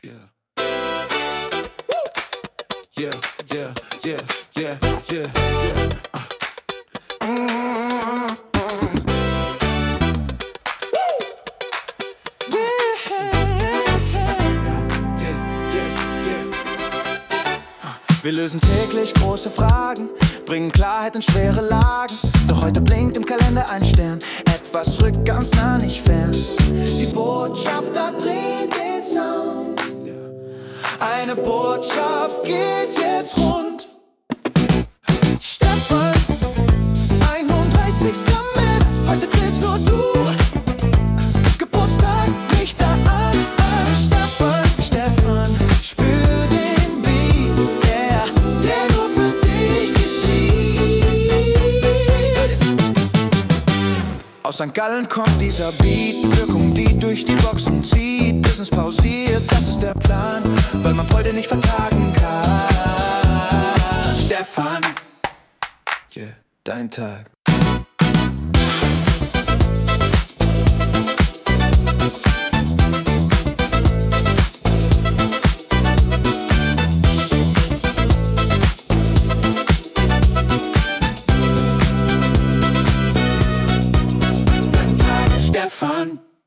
Yeah. Yeah, yeah, yeah, yeah, yeah, yeah. Wir lösen täglich große Fragen, bringen Klarheit in schwere Lagen. Doch heute blinkt im Kalender ein Stern, etwas rückt ganz nah, nicht fern. Die Botschafter drehen den Sound. Eine Botschaft geht jetzt rund. Stefan, 31. März, heute zählst nur du. Geburtstag, Lichter an. Stefan, spür den Beat, yeah, der nur für dich geschieht. Aus St. Gallen kommt dieser Beat, Wirkung, die durch die Boxen zieht. Business pausiert, das ist der Plan, weil man Freude nicht vertagen kann. Stefan, yeah, dein Tag.